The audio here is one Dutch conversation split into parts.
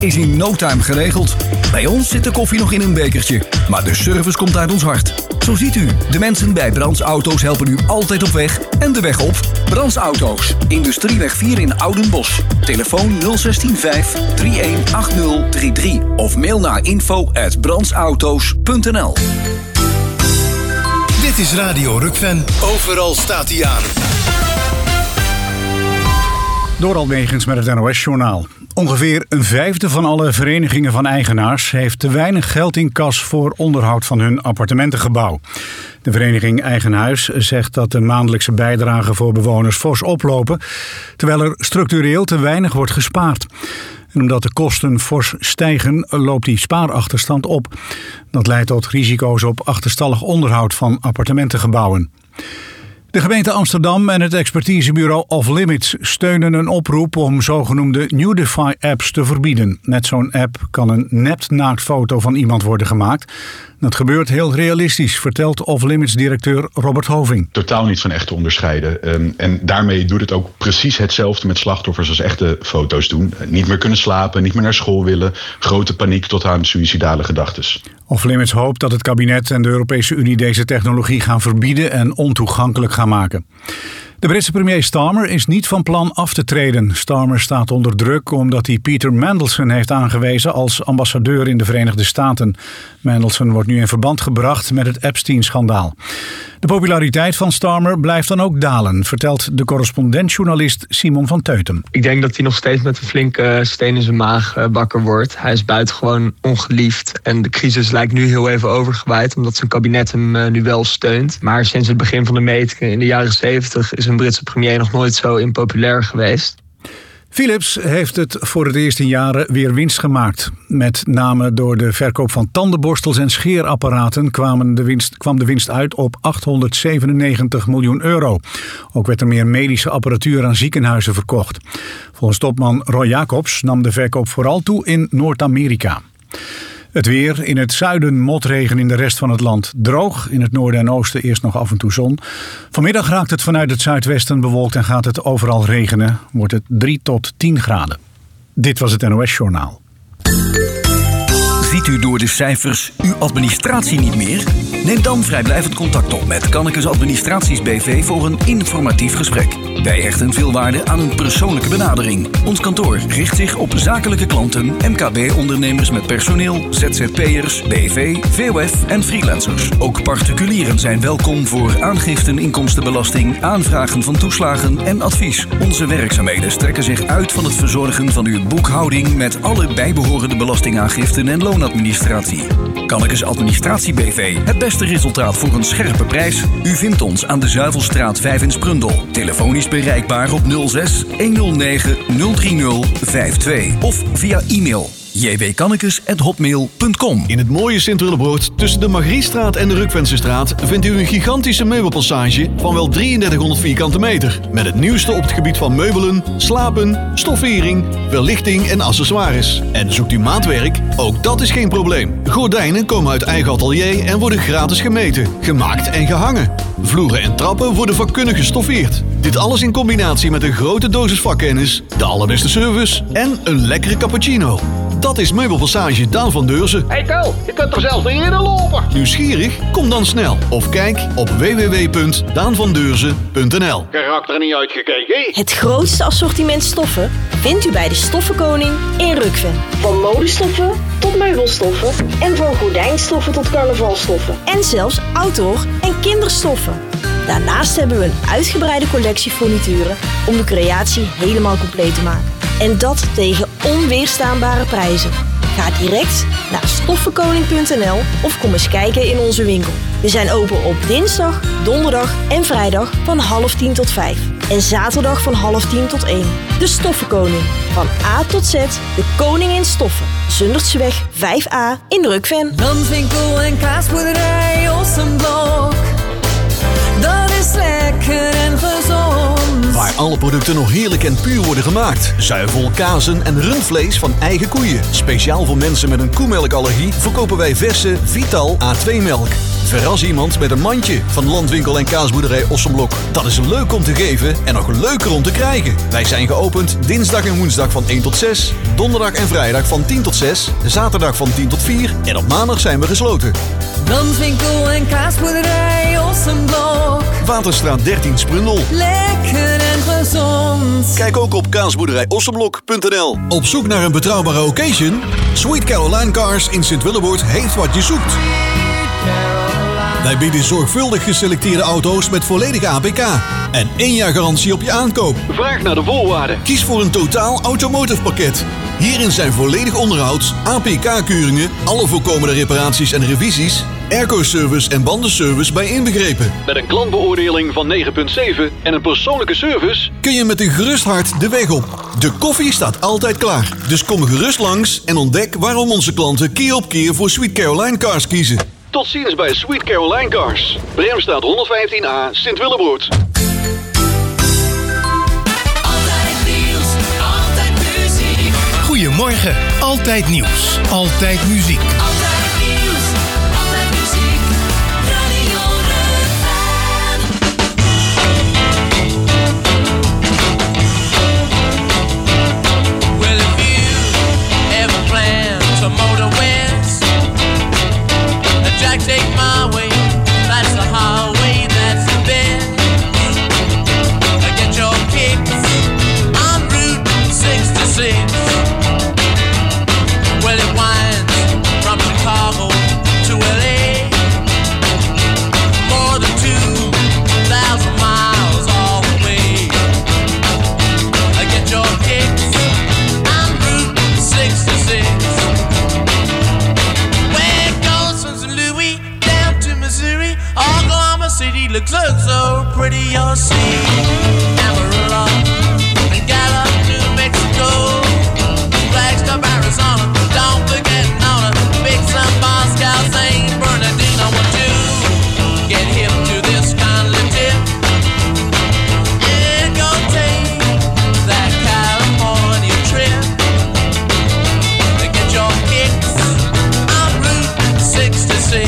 is in no time geregeld. Bij ons zit de koffie nog in een bekertje, maar de service komt uit ons hart. Zo ziet u, de mensen bij Brands Auto's helpen u altijd op weg en de weg op. Brands Auto's, Industrieweg 4 in Oudenbosch. Telefoon 016 318033 of mail naar info@brandsauto's.nl. Dit is Radio Rukven. Overal staat hij aan. Dorald Megens met het NOS-journaal. Ongeveer een vijfde van alle verenigingen van eigenaars heeft te weinig geld in kas voor onderhoud van hun appartementengebouw. De vereniging Eigen Huis zegt dat de maandelijkse bijdragen voor bewoners fors oplopen, terwijl er structureel te weinig wordt gespaard. En omdat de kosten fors stijgen, loopt die spaarachterstand op. Dat leidt tot risico's op achterstallig onderhoud van appartementengebouwen. De gemeente Amsterdam en het expertisebureau Off Limits steunen een oproep om zogenoemde Nudify-apps te verbieden. Met zo'n app kan een nepnaaktfoto van iemand worden gemaakt. Dat gebeurt heel realistisch, vertelt Off Limits-directeur Robert Hoving. Totaal niet van echt te onderscheiden. En daarmee doet het ook precies hetzelfde met slachtoffers als echte foto's doen. Niet meer kunnen slapen, niet meer naar school willen. Grote paniek tot aan suïcidale gedachtes. Off Limits hoopt dat het kabinet en de Europese Unie deze technologie gaan verbieden en ontoegankelijk gaan maken. De Britse premier Starmer is niet van plan af te treden. Starmer staat onder druk omdat hij Peter Mandelson heeft aangewezen als ambassadeur in de Verenigde Staten. Mandelson wordt nu in verband gebracht met het Epstein-schandaal. De populariteit van Starmer blijft dan ook dalen, vertelt de correspondent-journalist Simon van Teutem. Ik denk dat hij nog steeds met een flinke steen in zijn maag wakker wordt. Hij is buitengewoon ongeliefd en de crisis lijkt nu heel even overgewaaid omdat zijn kabinet hem nu wel steunt. Maar sinds het begin van de metingen in de jaren 70 is een Britse premier nog nooit zo impopulair geweest. Philips heeft het voor het eerst in jaren weer winst gemaakt. Met name door de verkoop van tandenborstels en scheerapparaten kwam de winst uit op 897 miljoen euro. Ook werd er meer medische apparatuur aan ziekenhuizen verkocht. Volgens topman Roy Jacobs nam de verkoop vooral toe in Noord-Amerika. Het weer, in het zuiden motregen, in de rest van het land droog. In het noorden en oosten eerst nog af en toe zon. Vanmiddag raakt het vanuit het zuidwesten bewolkt en gaat het overal regenen. Wordt het 3 tot 10 graden. Dit was het NOS-journaal. Ziet u door de cijfers uw administratie niet meer? Neem dan vrijblijvend contact op met Kannekes Administraties BV voor een informatief gesprek. Wij hechten veel waarde aan een persoonlijke benadering. Ons kantoor richt zich op zakelijke klanten, MKB-ondernemers met personeel, ZZP'ers, BV, VOF en freelancers. Ook particulieren zijn welkom voor aangiften inkomstenbelasting, aanvragen van toeslagen en advies. Onze werkzaamheden strekken zich uit van het verzorgen van uw boekhouding met alle bijbehorende belastingaangiften en loonadministratie. Kannekes Administratie BV, het beste resultaat voor een scherpe prijs. U vindt ons aan de Zuivelstraat 5 in Sprundel. Telefonisch bereikbaar op 06 109 030 52 of via e-mail jwkannekes@hotmail.com. In het mooie Sint-Willebroord, tussen de Margriestraat en de Rukvensestraat, vindt u een gigantische meubelpassage van wel 3300 vierkante meter. Met het nieuwste op het gebied van meubelen, slapen, stoffering, verlichting en accessoires. En zoekt u maatwerk? Ook dat is geen probleem. Gordijnen komen uit eigen atelier en worden gratis gemeten, gemaakt en gehangen. Vloeren en trappen worden vakkundig gestoffeerd. Dit alles in combinatie met een grote dosis vakkennis, de allerbeste service en een lekkere cappuccino. Dat is Meubelpassage Daan van Deurzen. Hey Tel, je kunt er zelfs niet in lopen. Nieuwsgierig? Kom dan snel. Of kijk op www.daanvandeurzen.nl. Karakter niet uitgekeken. Het grootste assortiment stoffen vindt u bij de Stoffenkoning in Rukven. Van modestoffen tot meubelstoffen en van gordijnstoffen tot carnavalstoffen. En zelfs outdoor en kinderstoffen. Daarnaast hebben we een uitgebreide collectie furnituren om de creatie helemaal compleet te maken. En dat tegen onweerstaanbare prijzen. Ga direct naar stoffenkoning.nl of kom eens kijken in onze winkel. We zijn open op dinsdag, donderdag en vrijdag van 9:30 tot 5. En zaterdag van 9:30 tot 1. De Stoffenkoning. Van A tot Z, de koning in stoffen. Zundertseweg 5A in Rukven. Danswinkel en kaasboerderij Ossenblok. Dat is lekker en gezond. Waar alle producten nog heerlijk en puur worden gemaakt. Zuivel, kazen en rundvlees van eigen koeien. Speciaal voor mensen met een koemelkallergie verkopen wij verse Vital A2 melk. Verras iemand met een mandje van Landwinkel en Kaasboerderij Ossenblok. Dat is leuk om te geven en nog leuker om te krijgen. Wij zijn geopend dinsdag en woensdag van 1 tot 6, donderdag en vrijdag van 10 tot 6, zaterdag van 10 tot 4 en op maandag zijn we gesloten. Landwinkel en Kaasboerderij Ossenblok. Waterstraat 13 Sprundel. Lekker en gezond. Kijk ook op kaasboerderijossenblok.nl. Op zoek naar een betrouwbare occasion? Sweet Caroline Cars in Sint-Willeboord heeft wat je zoekt. Wij bieden zorgvuldig geselecteerde auto's met volledige APK en 1 jaar garantie op je aankoop. Vraag naar de voorwaarden. Kies voor een totaal automotive pakket. Hierin zijn volledig onderhoud, APK-keuringen, alle voorkomende reparaties en revisies, airco-service en bandenservice bij inbegrepen. Met een klantbeoordeling van 9,7 en een persoonlijke service Kun je met een gerust hart de weg op. De koffie staat altijd klaar. Dus kom gerust langs en ontdek waarom onze klanten keer op keer voor Sweet Caroline Cars kiezen. Tot ziens bij Sweet Caroline Cars. Bremstraat 115A, Sint-Willeboord. Altijd nieuws, altijd muziek. Goedemorgen, altijd nieuws, altijd muziek. Altijd nieuws, altijd muziek. Radio Rukven. Well, if you ever plan to motor west, Jack, take my way. That's the highway, that's the best. Get your kicks on Route 66. Well, it winds from Chicago to LA. More than 2,000 miles all the way. Get your kicks on Route 66. Where it goes from St. Louis down to Missouri, Oklahoma City looks so pretty. You'll see Amarillo and Gallup, New Mexico, Flagstaff, Arizona. Don't forget Nona, Big Sun, Moscow, St. Bernardino. I want to get hip to this kind of tip. And go take that California trip. Get your kicks on Route 66.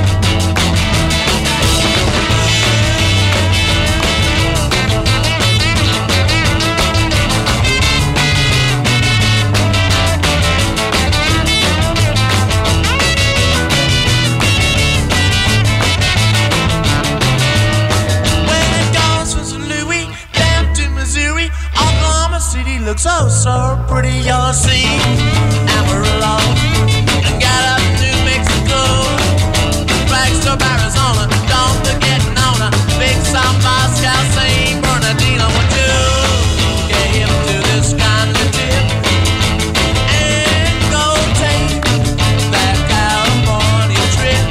Looks so pretty, you'll see Amarillo and Gallup, New Mexico, Flagstaff, Arizona. Don't forget Nona, Big Sun, Moscow, St. Bernardino. Want to get him to this kind of tip and go take that California trip.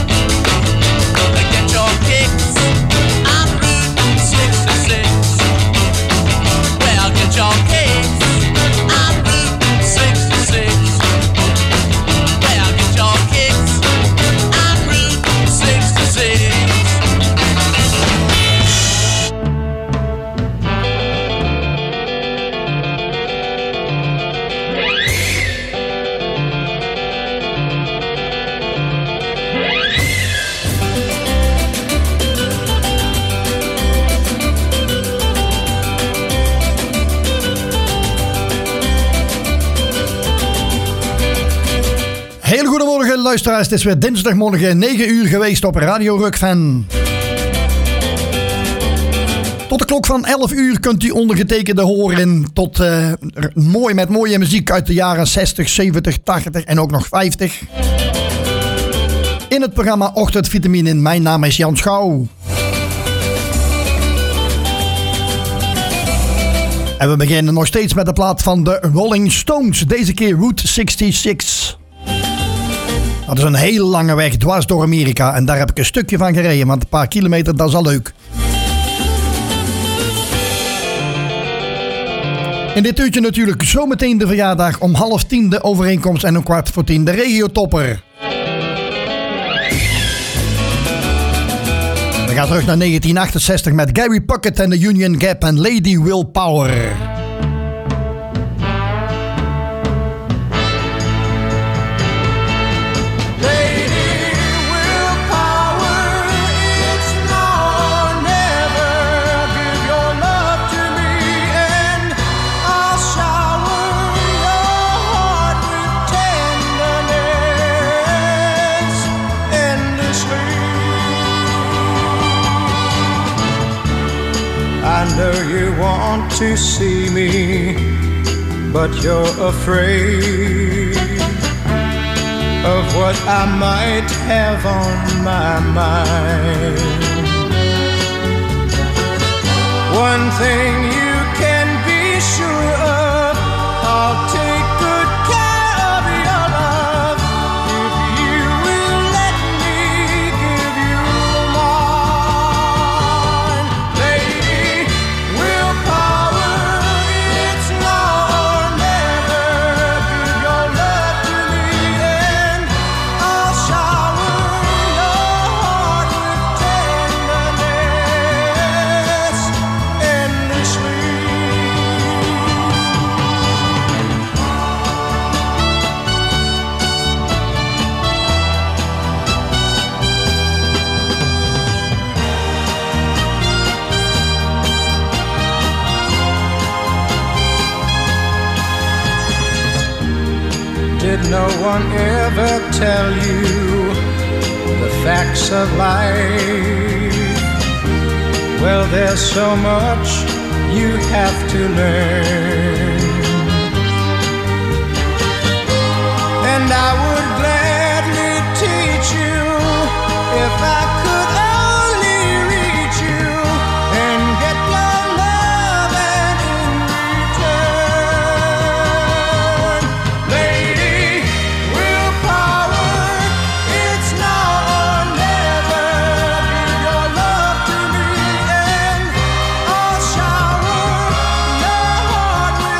Get your kicks on Route 66. Well, get your kicks. Heel goedemorgen luisteraars, het is weer dinsdagmorgen 9 uur geweest op Radio Rukven. Tot de klok van 11 uur kunt u ondergetekende horen tot met mooie muziek uit de jaren 60, 70, 80 en ook nog 50. In het programma Ochtendvitamine. Mijn naam is Jan Schouw. En we beginnen nog steeds met de plaat van de Rolling Stones. Deze keer Route 66. Dat is een hele lange weg dwars door Amerika. En daar heb ik een stukje van gereden. Want een paar kilometer, dat is al leuk. In dit uurtje natuurlijk zometeen de verjaardag. Om 9:30 de overeenkomst en om 9:15 de regiotopper. We gaan terug naar 1968 met Gary Puckett en de Union Gap en Lady Willpower. Lady Willpower. want to see me, but you're afraid of what I might have on my mind. One thing you can be sure of, I'll take good care of your love if you will let me give you mine. Lady, willpower, it's now or never. Give your love to me and I'll shower your heart with tenderness endlessly. Did no one ever tell you the facts of life? Well, there's so much you have to learn, and I would gladly teach you if I could only reach you and get your love and in return. Lady, willpower, it's now or never. Give your love to me and I'll shower your heart with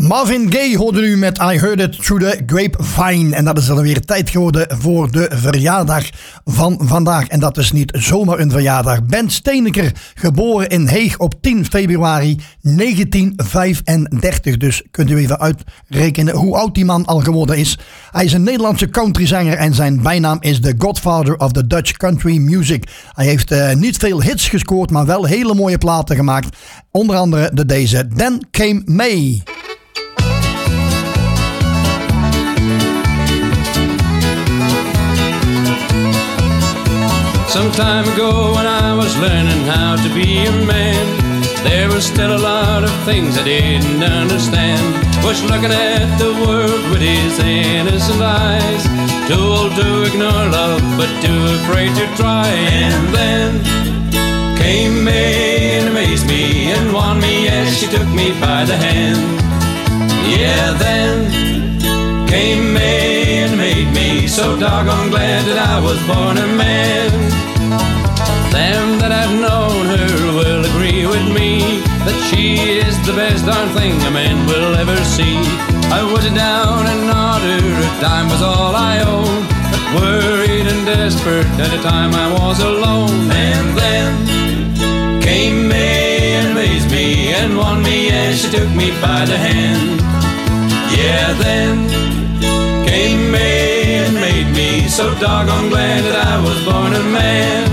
Marvin Gaye hoorde u met I Heard It Through the Grapevine. En dat is dan weer tijd geworden voor de verjaardag van vandaag. En dat is niet zomaar een verjaardag. Ben Steeneker, geboren in Heeg op 10 februari 1935. Dus kunt u even uitrekenen hoe oud die man al geworden is. Hij is een Nederlandse countryzanger en zijn bijnaam is de Godfather of the Dutch Country Music. Hij heeft niet veel hits gescoord, maar wel hele mooie platen gemaakt. Onder andere deze Then Came May. Some time ago when I was learning how to be a man, there was still a lot of things I didn't understand. Was looking at the world with his innocent eyes, too old to ignore love but too afraid to try. And then came May and amazed me and won me as she took me by the hand. Yeah, then came May and made me so doggone glad that I was born a man. Them that have known her will agree with me that she is the best darn thing a man will ever see. I was down and oughter, time was all I owned, but worried and desperate at the time I was alone. And then came May and amazed me and won me as she took me by the hand. Yeah, then came May and made me so doggone glad that I was born a man.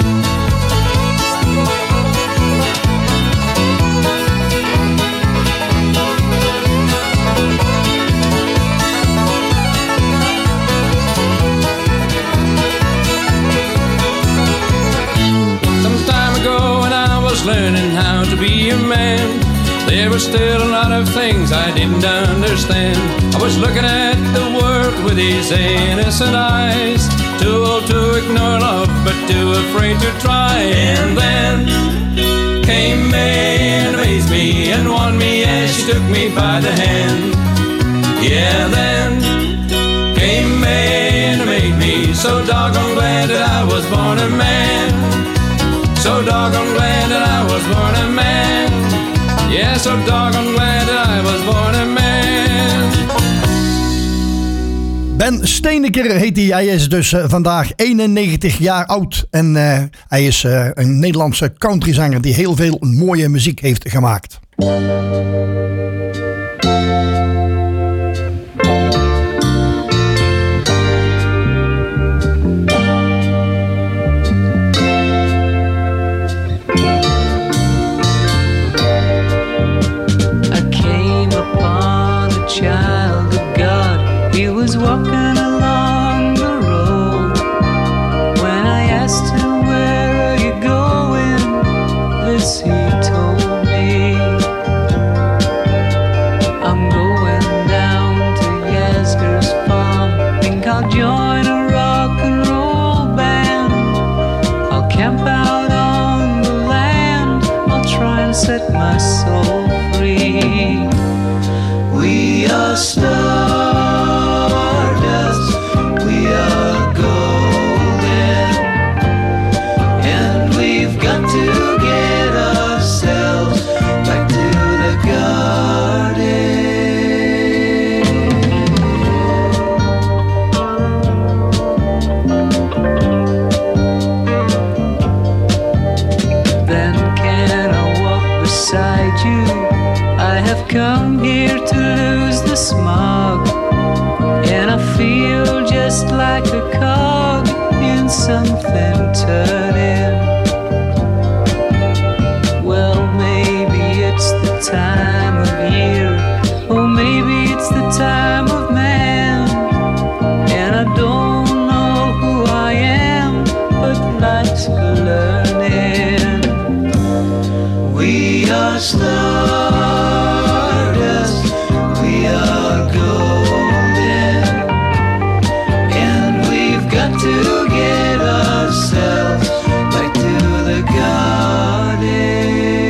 Some time ago when I was learning how to be a man, there were still a lot of things I didn't understand. I was looking at the world with his innocent eyes, too old to ignore love but too afraid to try. And then came May and amazed me and won me as she took me by the hand. Yeah, then came May and made me so doggone glad that I was born a man. So doggone glad that I was born a man. Yeah, so doggone glad that I was born a man. Ben Steeneker heet hij. Hij is dus vandaag 91 jaar oud. En hij is een Nederlandse countryzanger die heel veel mooie muziek heeft gemaakt. Child of God, he was walking along the road. When I asked him, where are you going? This he told me, I'm going down to Yasgur's farm. Think I'll join a rock and roll band. I'll camp out on the land. I'll try and set my soul free. We are stardust, we are golden, and we've got to get ourselves back to the garden. Then can I walk beside you? I have come here to lose the smog, and I feel just like a cog in something turning. Well, maybe it's the time of year, or maybe it's the time of man, and I don't know who I am, but life's for learning. We are stardust, we are golden, and we've got to get ourselves back to the garden.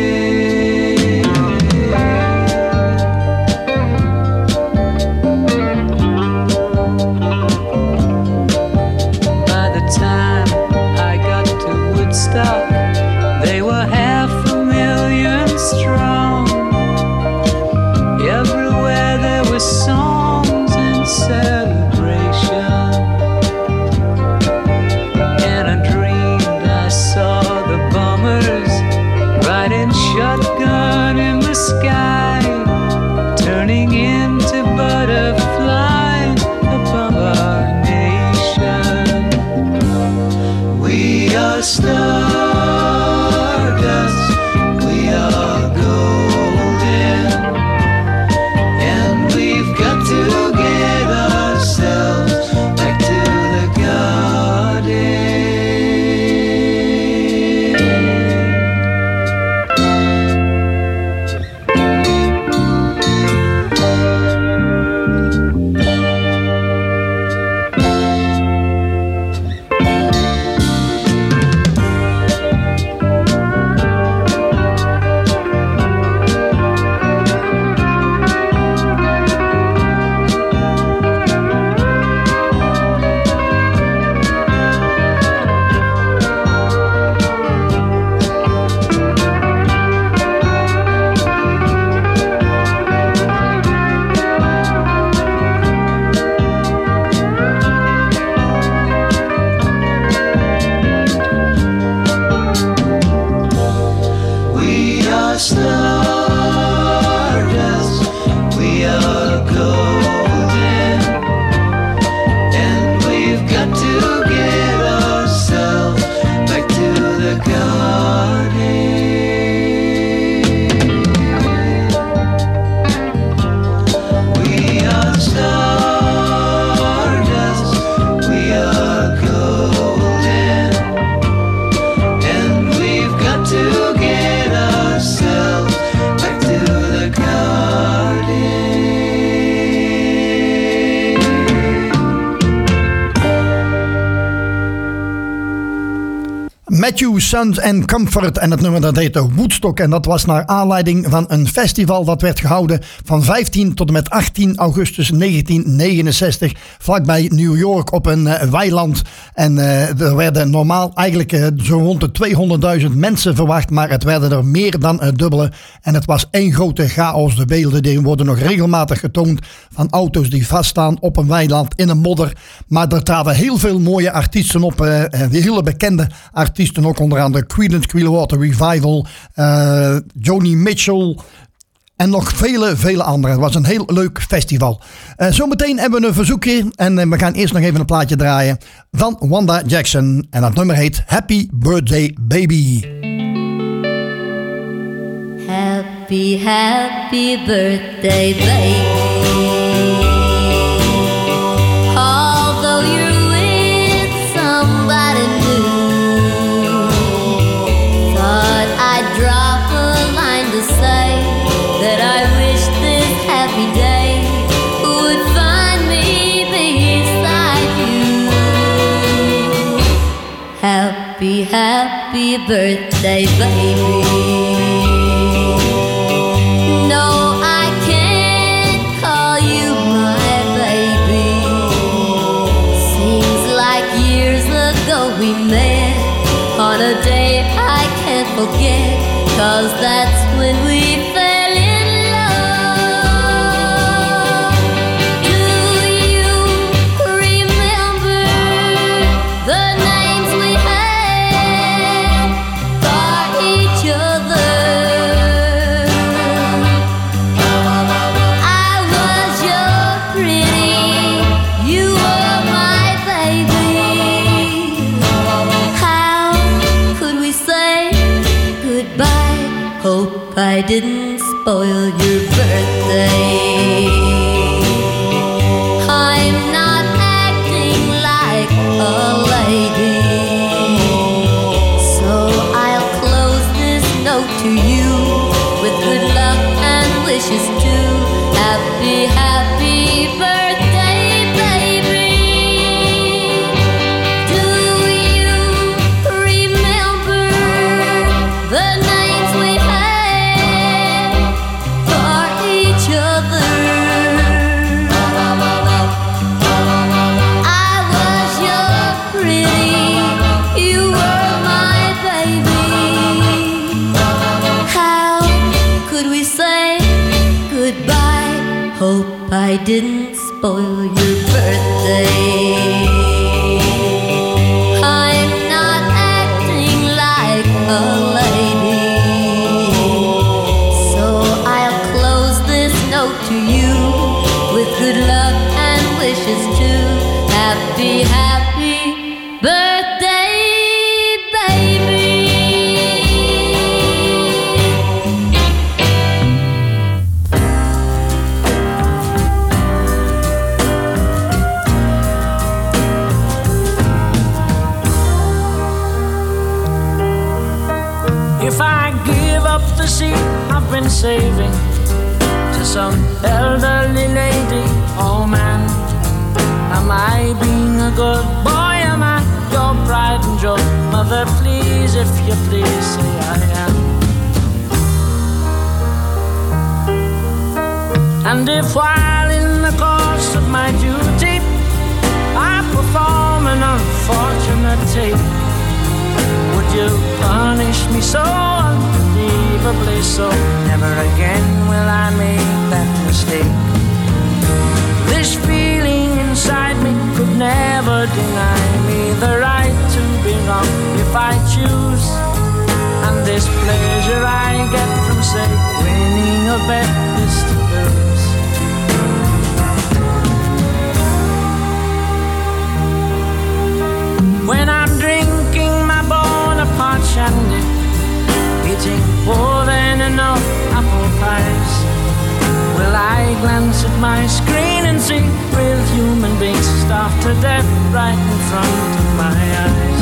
By the time I got to Woodstock, they were 500,000 strong. are stardust, we are golden, and we've got to get ourselves back to the garden. We are stardust, we are golden, and we've got to get ourselves back to the garden. Matthew, Sons and Comfort en het nummer dat heette Woodstock. En dat was naar aanleiding van een festival dat werd gehouden van 15 tot en met 18 augustus 1969 vlakbij New York op een weiland. En er werden normaal eigenlijk zo rond de 200.000 mensen verwacht, maar het werden er meer dan het dubbele. En het was één grote chaos. De beelden die worden nog regelmatig getoond van auto's die vaststaan op een weiland in een modder. Maar er traden heel veel mooie artiesten op, hele bekende artiesten ook, onder andere Creedence Clearwater Revival, Joni Mitchell en nog vele anderen. Het was een heel leuk festival. Zometeen hebben we een verzoekje en we gaan eerst nog even een plaatje draaien van Wanda Jackson. En dat nummer heet Happy Birthday Baby. Happy, happy birthday, baby. Although you're with somebody new, thought I'd drop a line to say that I wish this happy day would find me beside you. Happy, happy birthday, baby. No, I can't call you my baby. Seems like years ago we met on a day I can't forget, 'cause that's when we fell in love. Do you remember the names we had for each other? I was your pretty, you were my baby. How could we say goodbye? Hope I didn't spoil your birthday. I'm not acting like a lady, so I'll close this note to you with good luck and wishes too. Happy, happy birthday, baby. Do you remember the names we had for each other? I was your pretty, you were my baby. How could we say goodbye? Hope I didn't spoil your birthday. I'm not acting like a lady, so I'll close this note to you with good luck and wishes too. Happy, happy birthday, baby. If I give up the seat I've been saving to some elderly lady, oh man, am I being a good boy? Am I your pride and joy? Mother, please, if you please, say I am. And if while in the course of my duty I perform an unfortunate tape, would you punish me so unbelievably so? Never again will I make that mistake. This feeling inside me could never deny me the right to be wrong if I choose. And this pleasure I get from enough apple pies. Will I glance at my screen and see real human beings starved to death right in front of my eyes?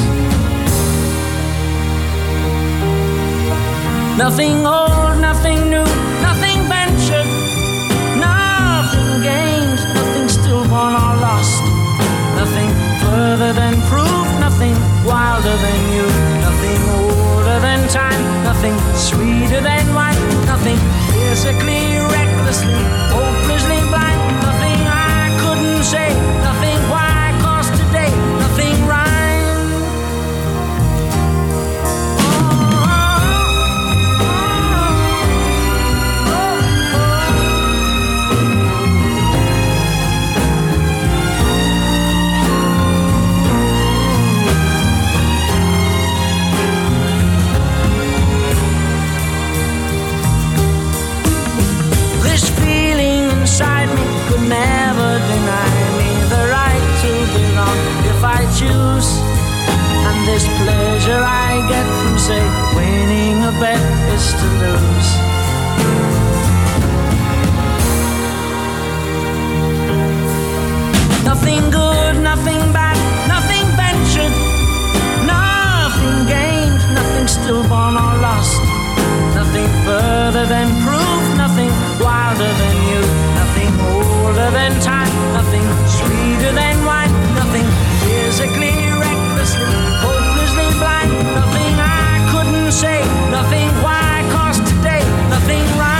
Nothing old, nothing new, nothing ventured, nothing gained, nothing stillborn or lost. Nothing further than proof, nothing wilder than you, nothing older than time, nothing sweeter than wine, nothing physically, recklessly, hopelessly blind, nothing I couldn't say, nothing why, 'cause today, nothing rhymes. Inside me could never deny me the right to belong if I choose. And this pleasure I get from, say, winning a bet is to lose. Nothing good, nothing bad, nothing ventured, nothing gained, nothing stillborn or lost. Nothing further than proof, nothing wilder than you, nothing older than time, nothing sweeter than wine, nothing physically, recklessly, hopelessly blind, nothing I couldn't say, nothing why, 'cause today, nothing rhymes.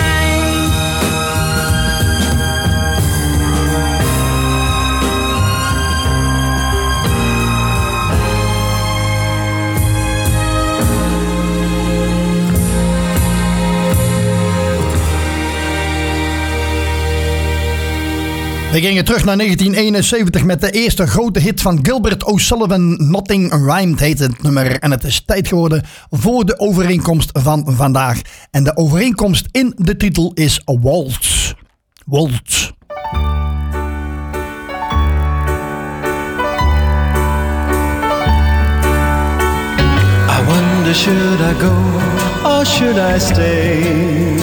We gingen terug naar 1971 met de eerste grote hit van Gilbert O'Sullivan. Nothing Rhymed heet het nummer. En het is tijd geworden voor de overeenkomst van vandaag. En de overeenkomst in de titel is Waltz. Waltz. I wonder, should I go or should I stay?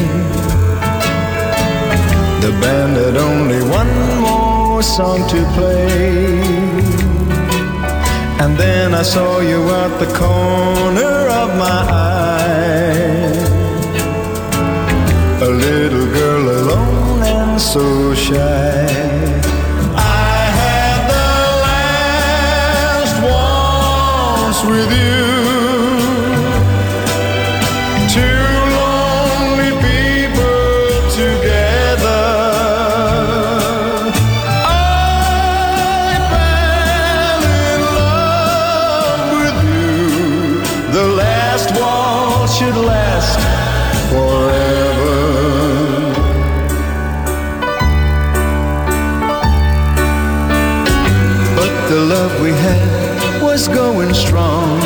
The band had only one more song to play. And then I saw you at the corner of my eye. A little girl alone and so shy. I had the last waltz with you. Going strong.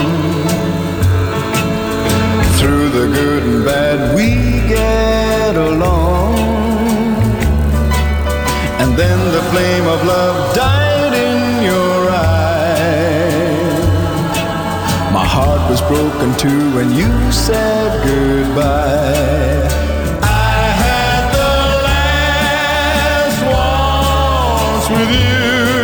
Through the good and bad we get along. And then the flame of love died in your eyes. My heart was broken too when you said goodbye. I had the last waltz with you.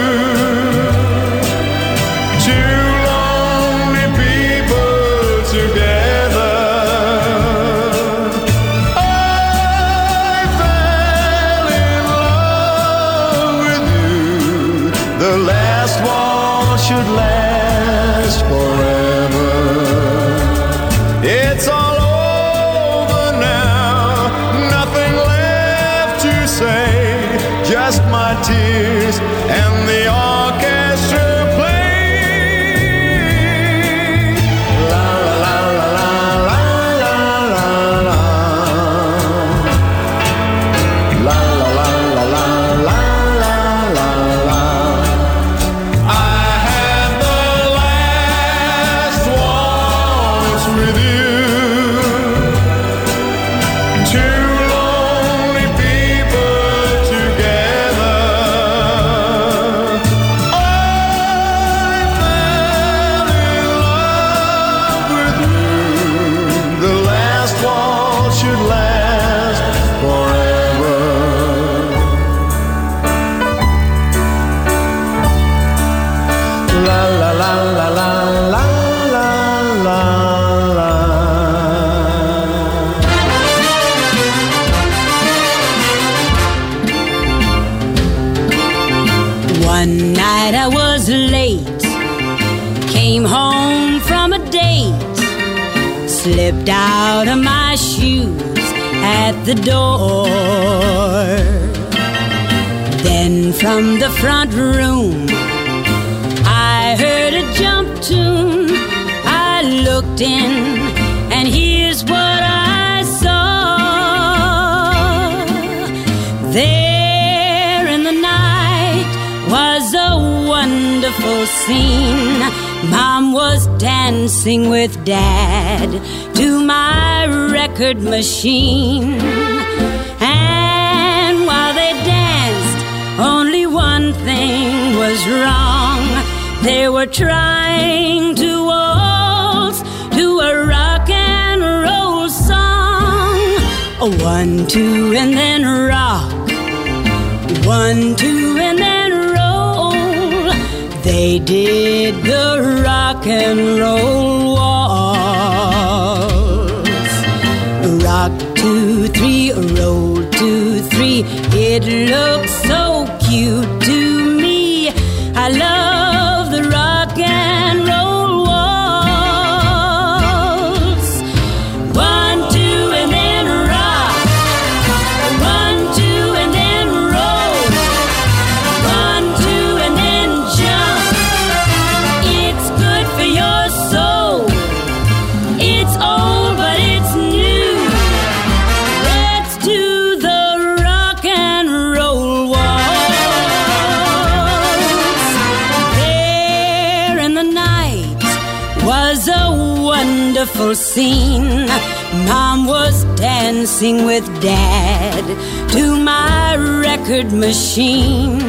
Tears and the orchestra play. La la la la la la la la la la la la la la la. I had the last waltz with you. Two lonely people together. night I was late, came home from a date, slipped out of my shoes at the door. Then from the front room I heard a jump tune. I looked in and here's what I saw. There in the night was a wonderful scene. Mom was dancing with Dad to my record machine. And while they danced, only one thing was wrong. They were trying to waltz to a rock and roll song. A 1, 2, and then rock. 1, 2, and then roll. They did the rock and roll waltz. Rock 2, 3, roll 2, 3. It looks so cute to me. I love the rock and roll waltz. 1, 2, and then rock. 1, 2, and then roll. 1, 2, and then jump. It's good for your soul. It's old, but it's new. Let's do the rock and roll waltz. There in the night was a wonderful scene. Mom was dancing with Dad to my record machine.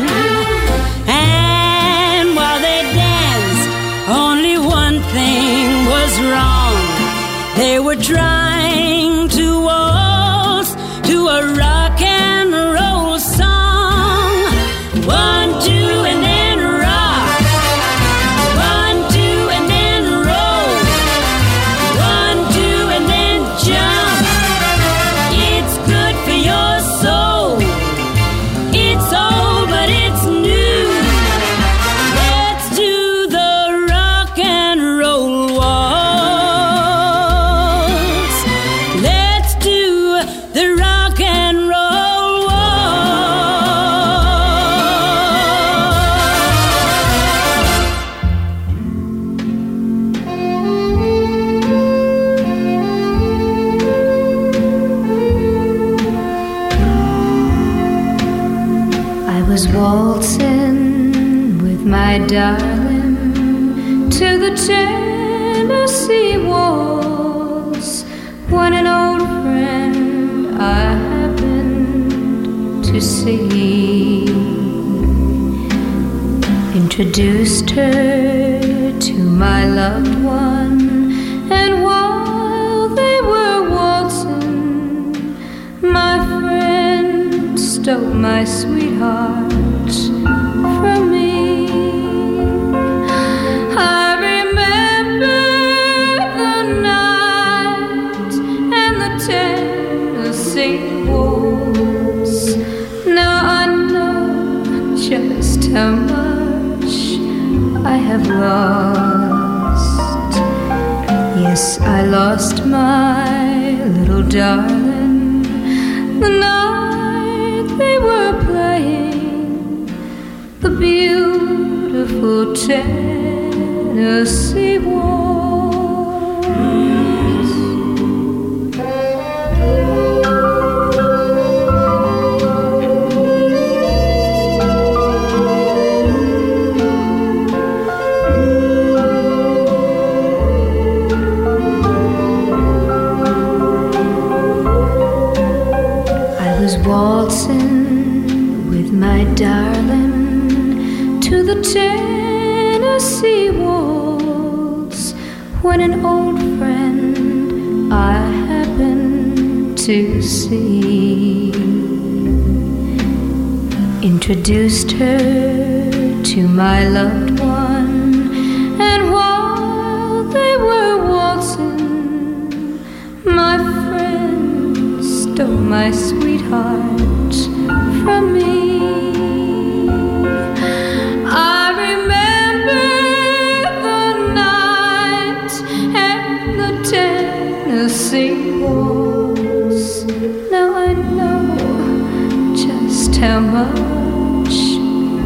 And while they danced, only one thing was wrong. They were trying to waltz to a rock and roll song. 1, 2, and then rock. 1, 2, and then roll. 1, 2, and then jump. It's good for your soul. It's old, but it's new. Let's do the rock and roll waltz. Let's do the rock and roll I was waltzing with my darling to the Tennessee waltz when an old friend I happened to see introduced her to my loved one, and while they were waltzing, my friend stole my sweetheart from me. I remember the night and the Tennessee waltz. Now I know just how much I have lost. Yes, I lost my little darling the night they were playing the beautiful Tennessee waltz. I was waltzing with my darling to the Tennessee waltz when an old friend I happened to see introduced her to my loved one, and while they were waltzing, my friend stole my sweetheart from me. I remember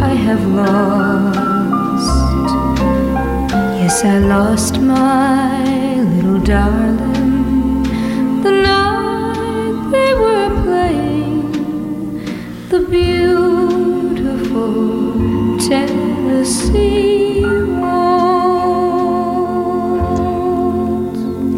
I have lost. Yes, I lost my little darling the night they were playing the beautiful Tennessee Waltz.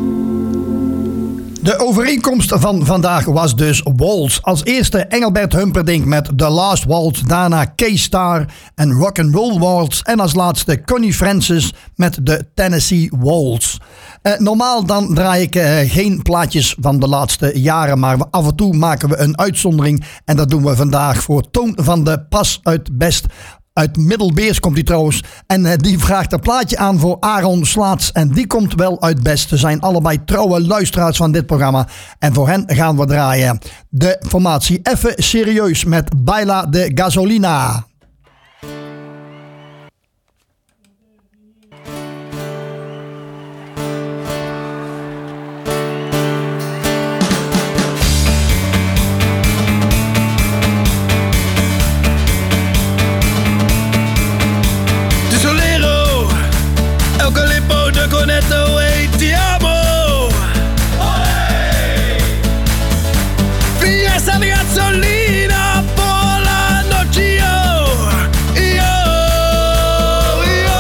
De overeenkomst van vandaag was dus Waltz. Als eerste Engelbert Humperdinck met The Last Waltz. Daarna K-Star en Rock'n'Roll Waltz. En als laatste Connie Francis met de Tennessee Waltz. Normaal dan draai ik geen plaatjes van de laatste jaren. Maar af en toe maken we een uitzondering. En dat doen we vandaag voor Toon van de Pas uit Best. Uit Middelbeers komt hij trouwens. En die vraagt een plaatje aan voor Aaron Slaats. En die komt wel uit Best. Ze zijn allebei trouwe luisteraars van dit programma. En voor hen gaan we draaien de formatie Even Serieus met Baila de Gasolina. Gasolina por la noche, yo, yo, yo.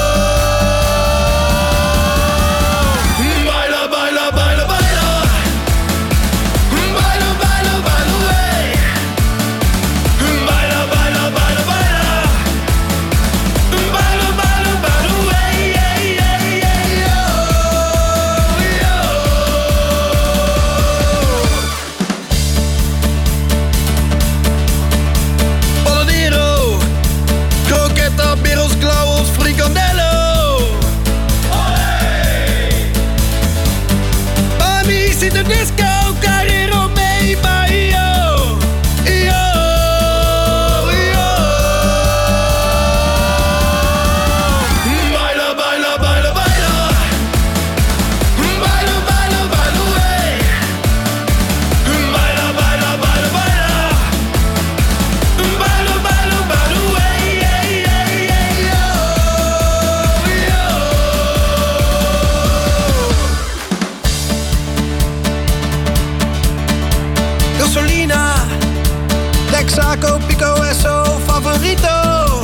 Baila, baila, baila, baila. Baila, baila, baila, wey. Baila, baila, baila, baila. Baila, baila, baila, wey. Yeah, yeah, yeah, yo, yo. Croqueta, birros, klauwels, frikandello. Mami zit de disco, carrero mee, maar yo, yo, yo. Baila, baila, baila, baila. Baila, baila, baila, wey. Baila, baila, baila, baila. Baila, baila, baila, wey. Gasolina, Texaco, Pico, Esso, favorito.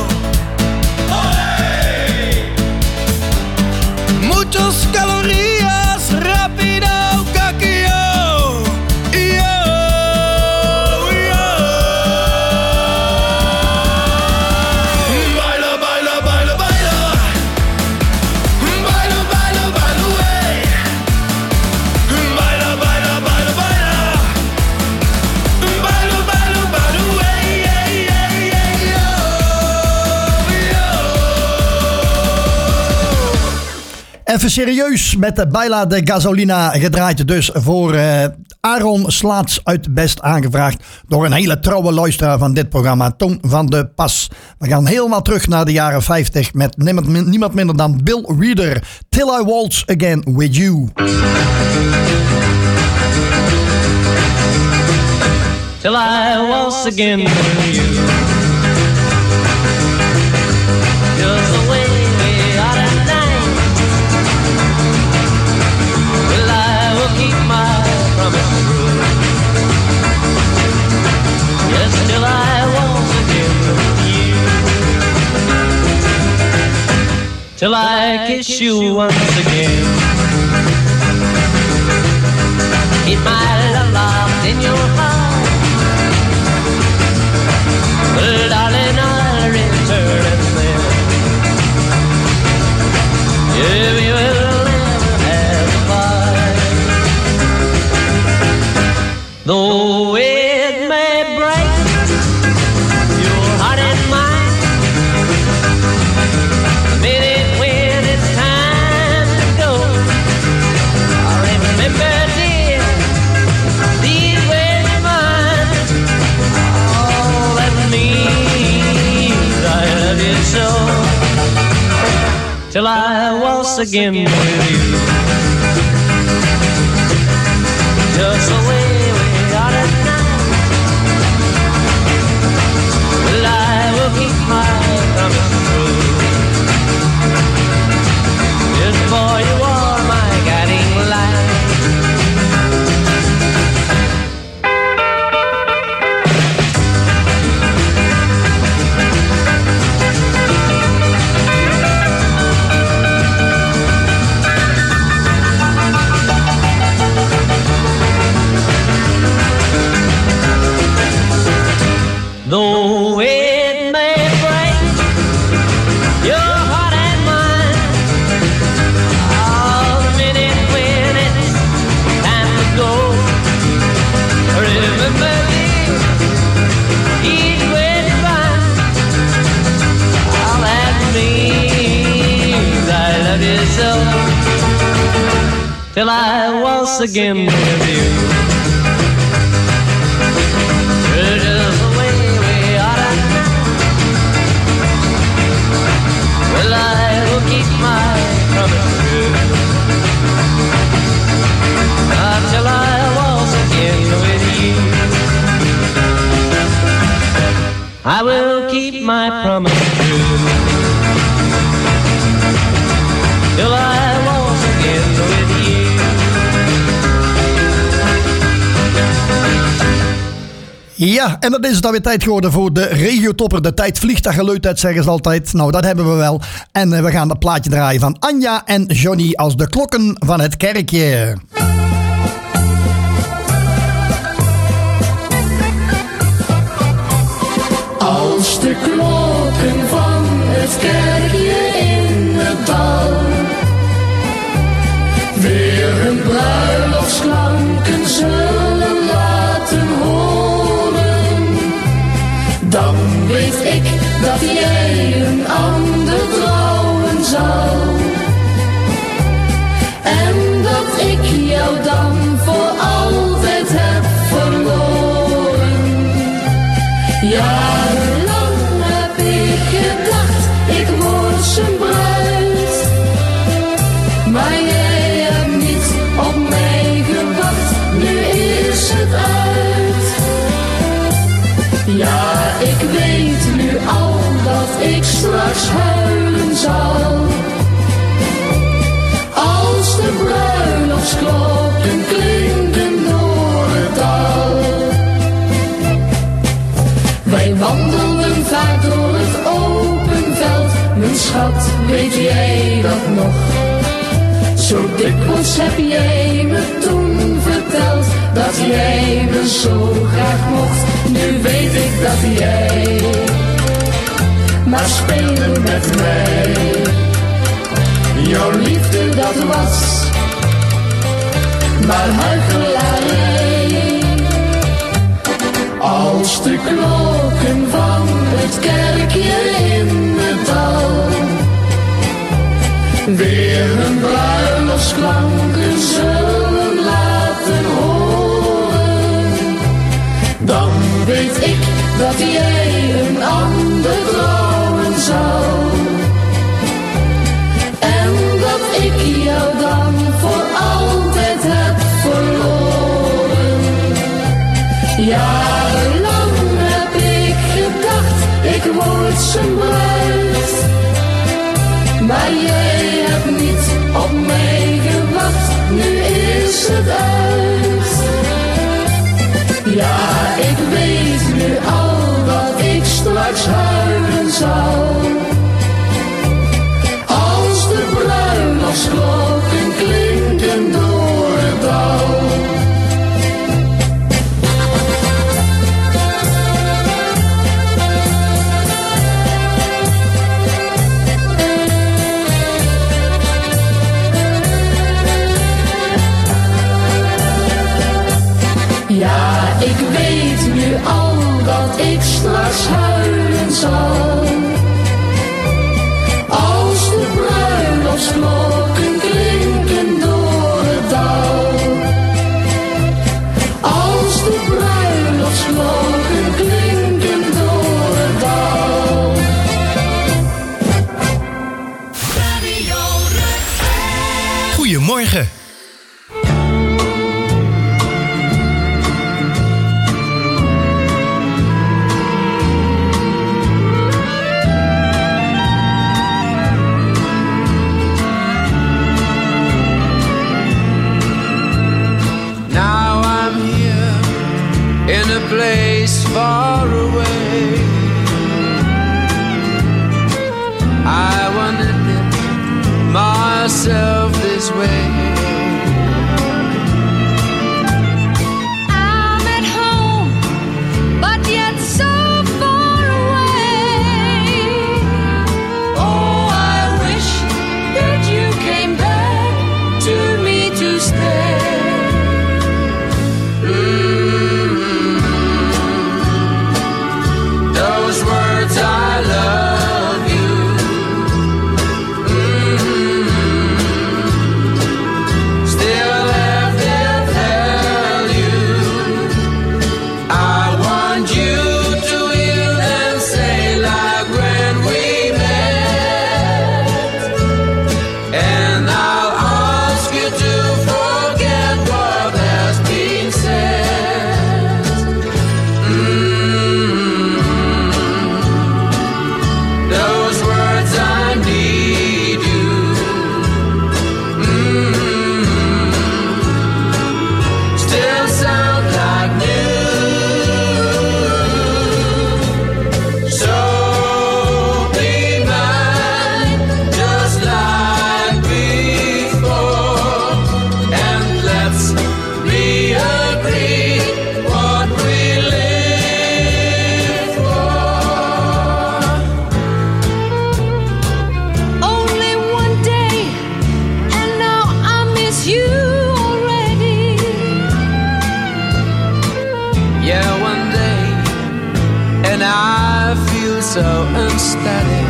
Muchos calorías, rápido, caquillo. Yo, yo. Baila, baila, baila, baila. Baila, baila, baila, wey. Baila, baila, baila, baila. Baila, baila, baila, wey. Yeah, yeah, yeah, yo, yo. Even serieus met de Baila de Gasolina gedraaid. Dus voor Aaron Slaats uit Best aangevraagd door een hele trouwe luisteraar van dit programma, Toon van de Pas. We gaan helemaal terug naar de jaren 50 met niemand minder dan Bill Reader. Till I Waltz Again With You. Till I waltz again with you. Just the way we are tonight. Well, I will keep my promise true. Yes, till I waltz again with you. Till I kiss you once again. Keep my love locked in your heart. Well, darling, I'll return and then, yeah, we will never have a fight. Though it may break your heart and mine, the minute when it's time to go, I remember, dear, these words of mine. All that means I love you so. Till I waltz again with you. Just the way we are tonight. Well, I will keep my promise true. Yes, boy, you are my guiding light. Though it may break your heart and mine, the minute when it's time to go, remember this, each way divine. All that means I love you so, till I waltz again with you. Just the way we are now. Well, I will keep my promise true, until I waltz again with you. I will keep my promise true, till I waltz again with you. Ja, en dat is het dan weer tijd geworden voor de regiotopper. De tijd vliegt dat geluid uit, zeggen ze altijd. Nou, dat hebben we wel. En we gaan dat plaatje draaien van Anja en Johnny als de klokken van het kerkje. Als de klokken van het kerkje in het dal weer hun bruiloftsklanken zullen laten horen, dan weet ik dat jij een ander trouwen zal, en dat ik jou dan voor altijd heb verloren. Jarenlang heb ik gedacht, ik word zijn bruid, maar jij hebt niet op mij gewacht, nu is het uit. Ja, ik weet nu al dat ik straks huilen zal, als de bruiloftsklokken klinken door het dal. Wij wandelden vaak door het open veld, mijn schat, weet jij dat nog? Zo dikwijls heb jij me toen verteld, dat jij me zo graag mocht. Nu weet ik dat jij maar speelde met mij. Jouw liefde, dat was maar huichelarij. Als de klokken van het kerkje in het dal weer hun bruiloftsklanken zullen laten horen, dan weet ik dat jij een ander trouwen zal, en dat ik jou dan voor altijd heb verloren. Jarenlang heb ik gedacht, ik word zijn bruid, maar jij hebt niet op mij gewacht, nu is het uit. Ja, ik weet nu al dat ik straks huilen zal, als de bruiloftsklokken klinken door het dal. Ja, ik weet nu al dat ik straks huilen zal, als de bruiloftsklokken klinken door het dal. Als de bruiloftsklokken klinken door het dal. Goedemorgen. in a place far away. I wondered myself this way. I'm at home, but yet so far away. Oh, I wish That you came back to me to stay. those words I love you. Still have to tell you I want you to hear them say like when we met. And I'll ask you to forget what has been said. Those words I need you. Still sound like new. So be mine, just like before, and let's agree what we live for. Only one day, and now I miss you already. Yeah, one day, and I feel so unsteady.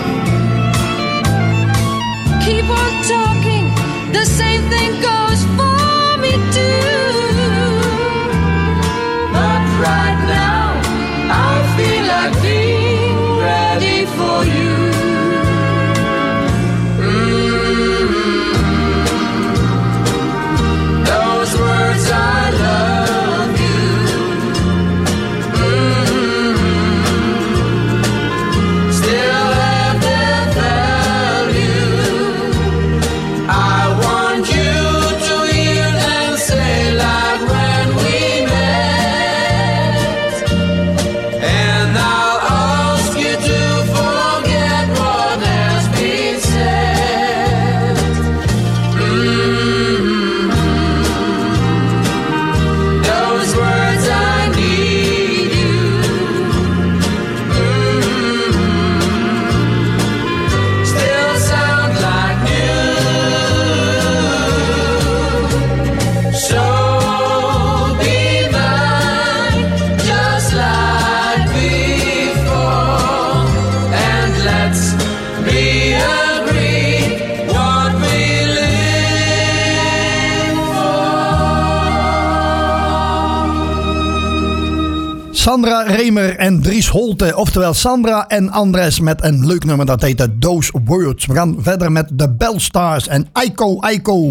Keep on talking, the same thing goes for me too. But right now, I feel like being ready for you. Those words I love you. Still have to tell you I want you to hear them say like when we met. And I'll ask you to forget what has been said. Those words I need you. Still sound like new. So be mine, just like before, and let's agree what we live Sandra Remer en Dries Holte, oftewel Sandra en Andres met een leuk nummer dat heet Those Words. We gaan verder met de Bellstars en Aiko Aiko.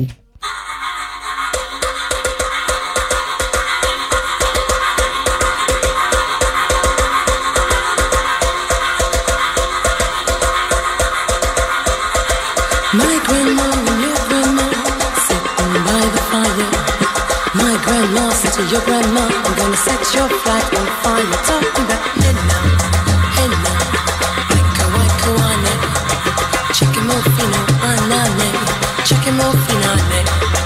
My grandma and your grandma sitting by the fire. My grandma said to your grandma, I'm gonna set your flat on fire. Talking about henna, henna, aiko aiko ane, chicken morfino anane, chicken morfino ane.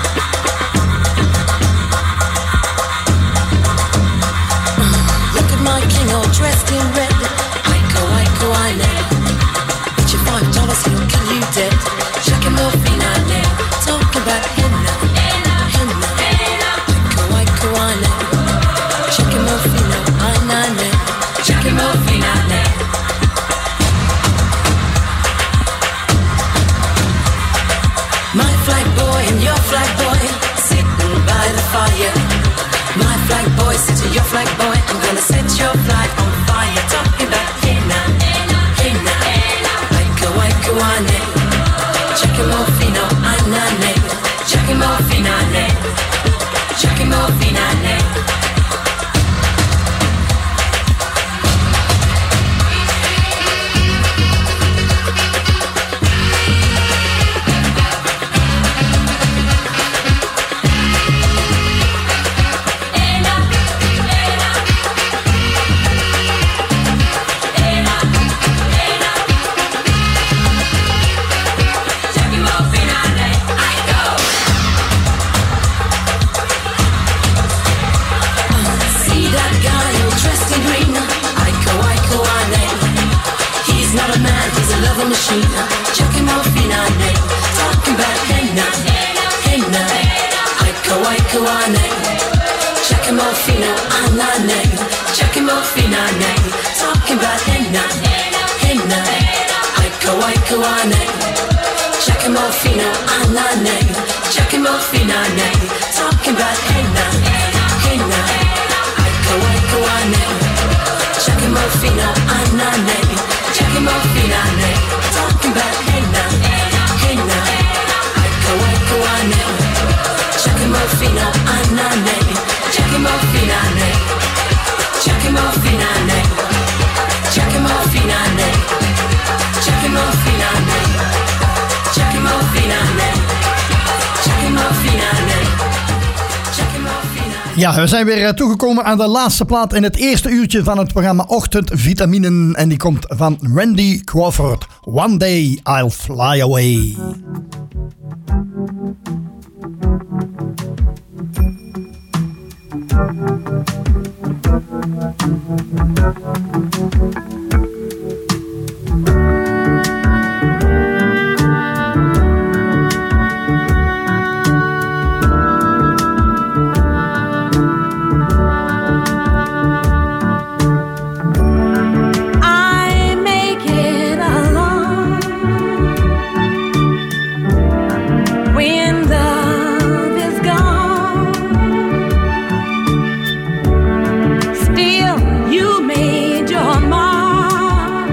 Look at my king all dressed in red, aiko aiko ane. Bet you $5 he'll kill you dead. Chicken morphine on it. Talk about henna, henna, aiko aiko on it. Chicken morphine on it. Chicken morphine on it. My flag boy and your flag boy sitting by the fire. My flag boy sit to your flag boy. I'm gonna set your flag on fire. Talking about henna, henna, aiko aiko on it. Chicken morphino anane, chicken morphine ane, chicken morphine ane. Ena, ena, dressed in green. Aiko, Aiko, Ane. He's not a man, he's a lover machine. Check him out, Finane. Talking about henna, henna. Aiko, Aiko, Ane. Check him out, Fino, Anane. Check him out, Finane. Talking about henna, henna. Aiko, Aiko, Ane. Check him out, Fino, Anane. Check him out, Finane. Talking about henna, henna. Aiko, Aiko, Ane. Check him out, Fino, Anane. Check him out, Finane. Talking about henna, henna. Aiko, Aiko, Ane. Check him out, Fino, Anane. Check him out, Finane. Check him out, Finane. Check him out, Finane. Check him out, Finane. Check him out, Finane. Check him out, Finane. Check him out, Finane. Ja, we zijn weer toegekomen aan de laatste plaat in het eerste uurtje van het programma Ochtendvitaminen. En die komt van Randy Crawford. One Day I'll Fly Away. I make it alone when love is gone. Still, you made your mark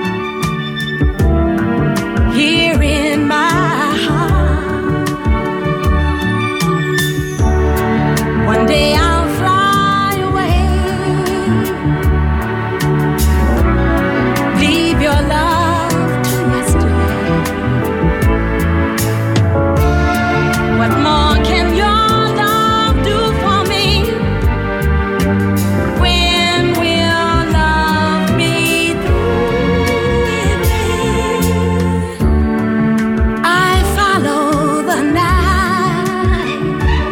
here in my heart. One day I'll fly away. Leave your love to yesterday. What more can your love do for me? When will love be through with me? I follow the night,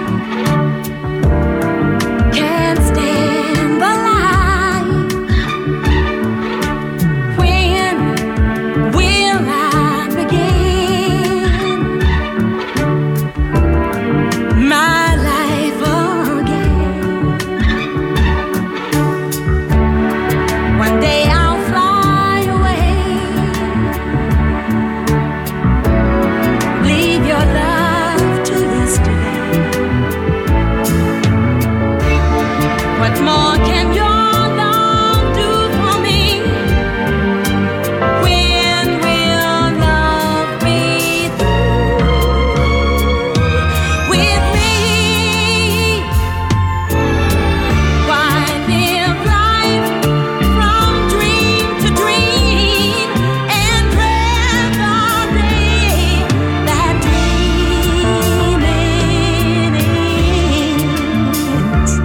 can't stand the light. When will I begin my life again? One day I'll fly away. Leave your love to yesterday. What more can your love do for me? When will love be through with me? Why live life from dream to dream and dread the day that dreaming ends?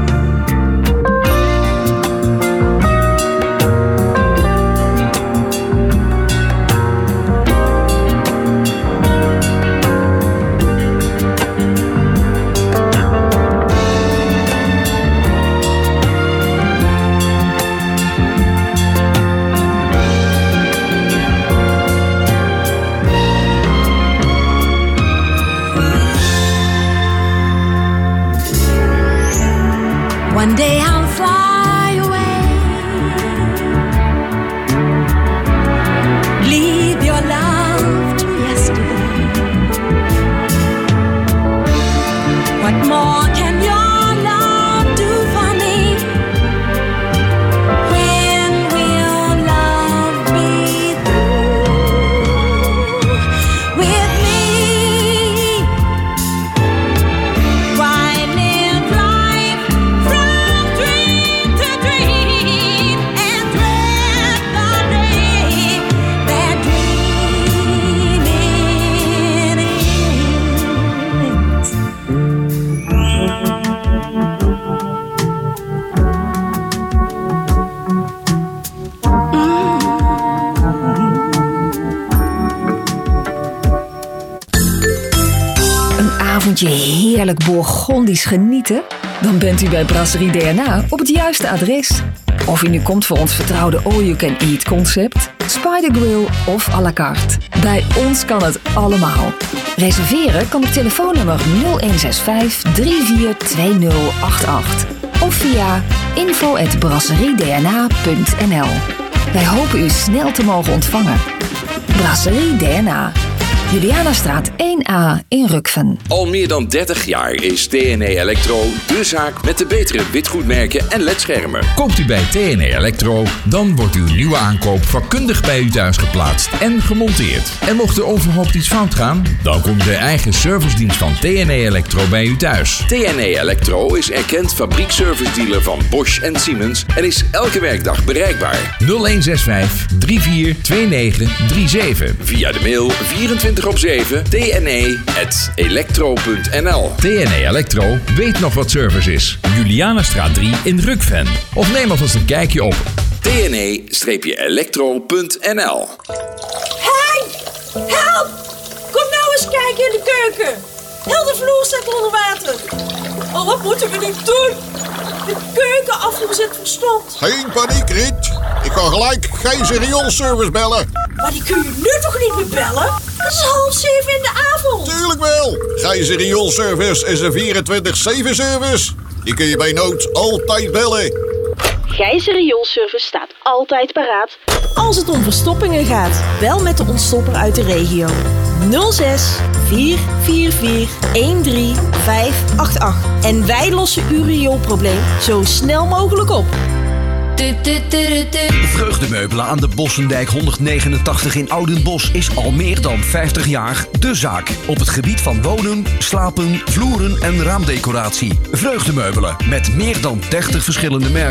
One day I'll fly away. Leave your love to yesterday. What more can your love do for me? When will love be through with me? Why live life from dream to dream and dread the day that dreaming ends? Een avondje heerlijk Bourgondisch genieten Dan bent u bij Brasserie DNA op het juiste adres. Of u nu komt voor ons vertrouwde all-you-can-eat concept, Spider Grill of à la carte. Bij ons kan het allemaal. Reserveren kan op telefoonnummer 0165 342088 of via info@brasseriedna.nl. Wij hopen u snel te mogen ontvangen. Brasserie DNA. Julianastraat 1A in Rukven. Al meer dan 30 jaar is TNE Electro de zaak met de betere witgoedmerken en ledschermen. Koopt u bij TNE Electro, dan wordt uw nieuwe aankoop vakkundig bij u thuis geplaatst en gemonteerd. En mocht er onverhoopt iets fout gaan, dan komt de eigen servicedienst van TNE Electro bij u thuis. TNE Electro is erkend fabriekservice-dealer van Bosch en Siemens en is elke werkdag bereikbaar. 0165 342937. Via de mail 24/7 tne@electro.nl. TNE Electro weet nog wat service is. Julianastraat 3 in Rukven. Of neem alvast een kijkje op tne-electro.nl. Hey! Help! Kom nou eens kijken in de keuken. Heel de vloer staat onder water. Oh, wat moeten we nu doen? De keukenafvoer zit verstomd. Geen paniek, Riet. Ik kan gelijk Gijzer rioolservice bellen. Maar die kun je nu toch niet meer bellen? Het is 6:30 in de avond. Tuurlijk wel. Gijzer rioolservice is een 24/7 service. Die kun je bij nood altijd bellen. Gijzer Rioolservice staat altijd paraat als het om verstoppingen gaat. Bel met de ontstopper uit de regio. 06 444 13588. En wij lossen uw rioolprobleem zo snel mogelijk op. Vreugdemeubelen aan de Bossendijk 189 in Oudenbosch is al meer dan 50 jaar de zaak. Op het gebied van wonen, slapen, vloeren en raamdecoratie. Vreugdemeubelen met meer dan 30 verschillende merken.